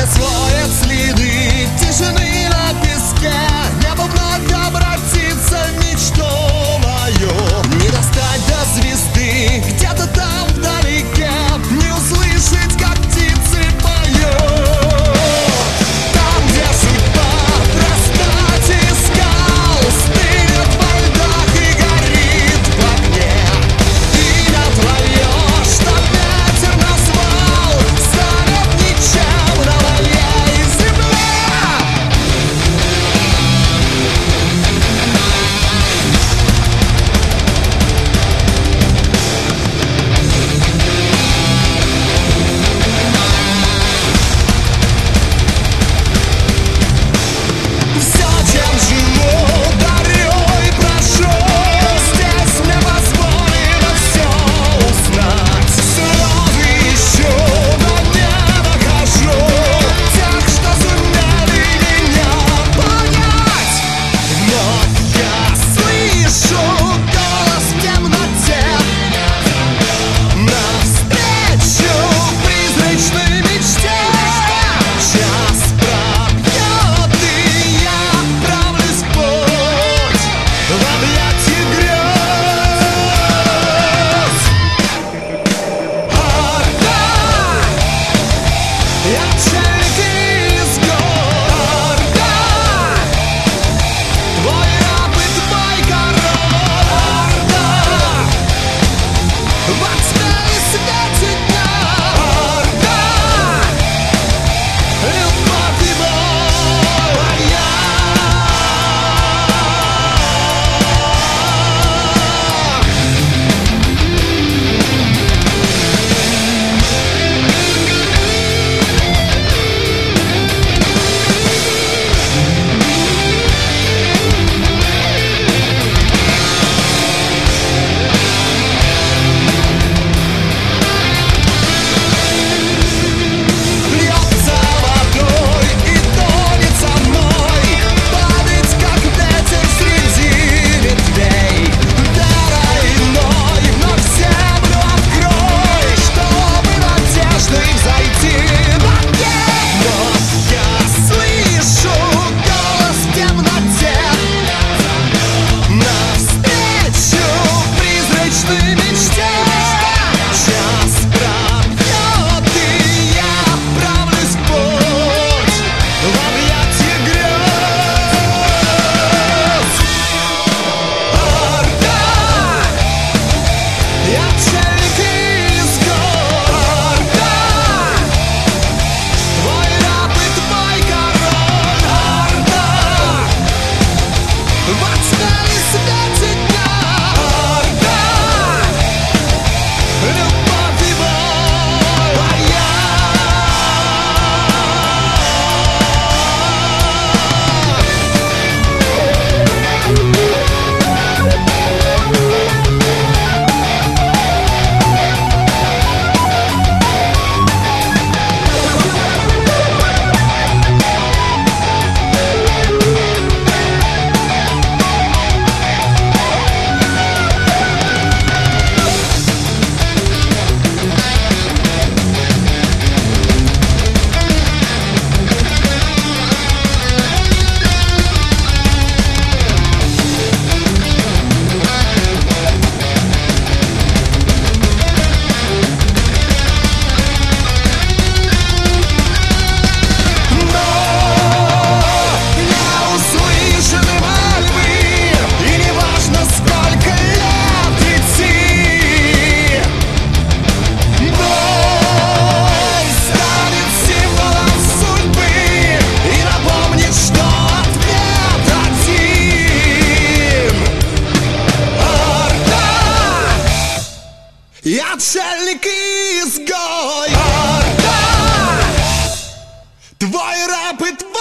Время смоет следы тишины на песке. Небо вновь обратится в мечту мою. Не достать до звезды где-то там вдалеке, не услышать, как птицы поют. Там, где судьба растать искал, стынет во льдах и горит в огне. Имя твое, что ветер назвал, станет ничем на моей земле. Все, чем живу, дарю и прошу. Здесь мне позволено все узнать. Слова ищу, но не нахожу тех, что сумели меня понять. Вновь я слышу голос в темноте, навстречу призрачной мечте. Час пробьет, и я отправлюсь в путь в объятия грез. Орда, я отшельник и изгой. Орда, твой раб и твой король. Орда, во тьме и свете дня. Орда, любовь и боль моя. Льется водой и тонет со мной, падать, как ветер среди ветвей. Дарой иной, вновь землю открой, чтобы надеждой взойти над ней. Вновь я слышу голос в темноте, навстречу призрачной мечте. Час пробьет, и я отправлюсь в путь в объятия грез. Орда, я отшельник и изгой. Орда, твой раб и твой король. Орда, во тьме и свете дня. Орда, любовь и боль моя. Я отшельник и изгой. Орда, твой раб и твой